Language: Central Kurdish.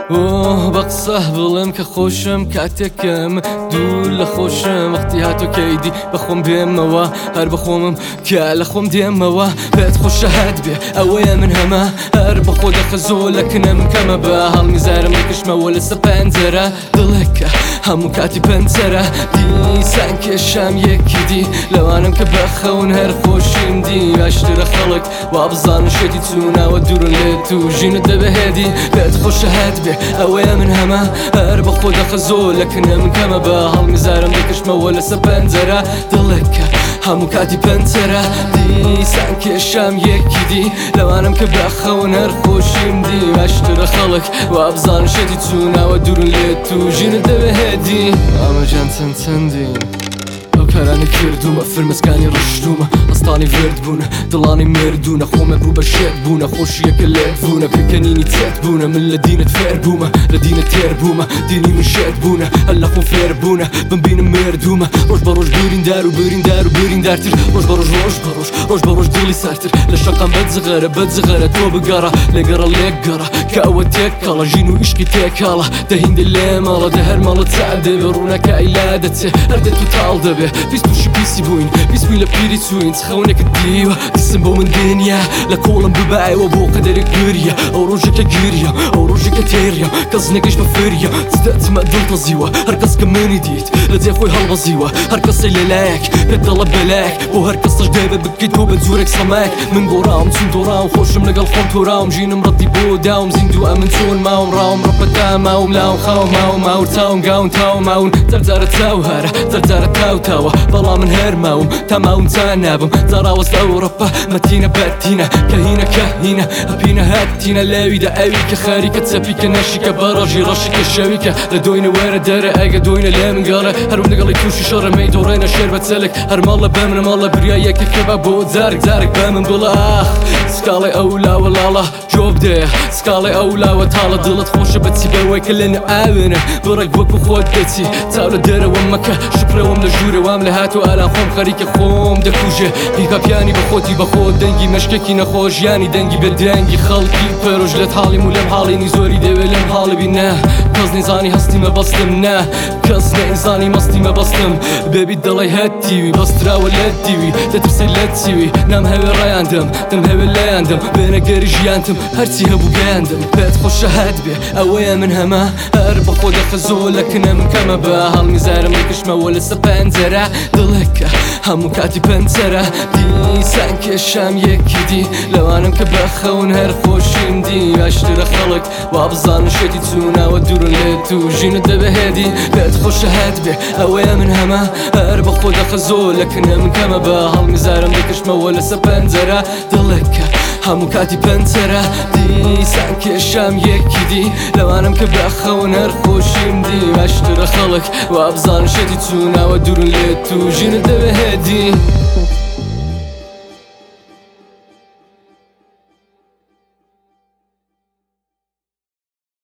بقصه بڵێم کە خۆشم کاتێکم دوور لە خۆشم وەختی هاتۆ کەیدی بەخۆم بێمەوە هەر بەخۆمم کە لە خۆم دێمەوە بێت خۆشە هات بێ ئەوەیە من هەمە هەر بەخۆ دەخەزۆ لە کنەم کەمە بە هەڵمیزارم لەکشمەوە لەسەر پەنجەرە دڵێکە هەموو کاتی پەنجەرە دیسان کێشام یەکی دی لەوانم کە بەخەون هەر خۆشیم دی باشترە خەڵک وا بزانن شێتی چووناوە دوورن لێت و ژینت دەبەهێدی بێت خۆشە هات بێ ئەوەیە من هەمە هەر بەخۆ دەخەزۆ لە کنەم کەمە بە هەڵمیزارم لەکشمەوە لەسەر پەنجەرە دڵێکە هەموو کاتی پەنجەرە دیسان کێشام یەکی دی لەوانم کە بەخەون هەر خۆشیم دی باشترە خەڵک وا بزانن شێتی چووناوە دوورن لێت و ژینت دەبەهێدی ئامەجان چەندی ئەو کارانە کردومە فرمەسکانی ڕشتومە ئەستانی ورد بوونە دڵانی مردوونە خۆمە بوو بە شێت بوونە خۆشیەکە لێت بوونە پێکەنینی چێت بوونە من لە دینت فێر بوومە لە دینت تێر بوومە دینی من شێت بوونە هەر لە خۆم فێر بوونە بمبینم مردومە ڕۆژ بە ڕۆژ بریندار و بریندار و بریندارتر ڕۆژ بە ڕۆژ ڕۆژ بە ڕۆژ دڵی سارتر لە شەقام بەجغەرە تۆ بگەڕە لێگەڕە لێکگەڕە کە ئەوە تێککەڵە ژین و عیشقی تێکاڵە دەهیندە لێ ماڵە دە هەر ماڵە چال دەبێ ڕوونەکە ئەیلا دەچێ هەر دێت و تاڵ دەبێ تووشی پیسی بووین پیسبووین لە پیری چوین چخەونێکت دیوە دیسم بۆ من دنیا لە کۆڵم ببایەوە بۆ قەدەرێک گریە ئەو ڕۆژێکە گریە ئەو ڕۆژێکە تێریە کەس نەگەش بە فریە دەتمە دڵتەزیوە هەر کەس کە منی دیت لە جێ خۆی هەڵبەزیوە هەر کەسەی لەلایەک پێت دەڵە بەلایەک بۆ هەر کەسەش دەبێ بکەیت بۆ بە جوورێک سەمایەک من گۆڕاوم چون دۆڕاوم خۆشم لەگەڵ خۆم تۆراوم ژینم ڕەتی بۆ داوم زیندوو ئەمن چۆن ماوم ڕاوم ڕەپەتا ماوم لاوم خاوم ماوم ماور تاوم گاون تاوم ماون جەرجارە تاو هەرە جەرجارە تاو تاوە بەڵام من هەر ماوم تا ماوم تا نابم زاراوەستە ئەوڕەپە مەتینە بەتینە کە هینە کە هینە هەپینە هاتینە لاویدا ئەوی کە خاریکە چەپیکە نەشیکە بەڕەژی ڕەشیکە شەویکە لە دۆینە وەرە دەرە ئەگە دۆینە لێ من گەڕە هەروم لەگەڵی تووشی شەڕەمەی دۆڕێنە شێر بە چەلک هەر ماڵە بەمنە ماڵە بریایەکە کە بە بۆ جارێک بە من بڵە ئاخ سکاڵی ئەو لاوە لاڵە جۆب دێ سکاڵی ئەو لاوە تاڵە دڵت خۆشە بەچی بەوەی کە لەنە ئاوێنە بڕێک وەکو خۆت دەچی چاو لە دەرەوە مەکە شپرەوەم لە ژوورەوەم لە هاتو ئالان خۆم خەریکە خۆم دەکوژێ پیکاپیانی بە خۆتی بە خۆت دەنگی مەشکێکی نەخۆشیانی دەنگی بەدەنگی خەڵکی پەرۆژ لەت حاڵیم و لەم حاڵینی زۆری دەوێ لەم حاڵبی نە کەس نەیزانی هەستی مەبەستم نە کەس نەیزانی مەستی مەبەستم بێبی دەڵی هەتیوی بەستراوە لەتیوی دەترسی لەتیوی نام هەوێ ڕایاندم دەم هەوێ لایاندم بێنەگەری ژیانتم هەرچی هەبوو گەیاندم بێت خۆشە هات بێ ئەوەیە من هەمە هەر بە خۆ دەخەزۆ لە کنەم کەمە بە هەڵمیزارم لەکشمەوە لەسەر پەنجەرە دڵێکە هەموو کاتی پەنجەرە دیسان کێشام یەکی دی لەوانم کە بەخەون هەر خۆشیم دی باشترە خەڵک وا بزانن شێتی چووناوە دوورن لێت و ژینت دەبەهێدی بێت خۆشە هات بێ ئەوەیە من هەمە هەر بە خۆ دەخەزۆ لە کنەم کەمە بە هەڵمیزارم لەکشمەوە لەسەر پەنجەرە دڵێکە هەموو کاتی پەنجەرە دیسان کێشام یەکی دی لەوانم کە بەخەون هەر خۆشیم دی باشترە خەڵک وا بزانن شێتی چووناوە دوورن لێت و ژینت دەبەهێدی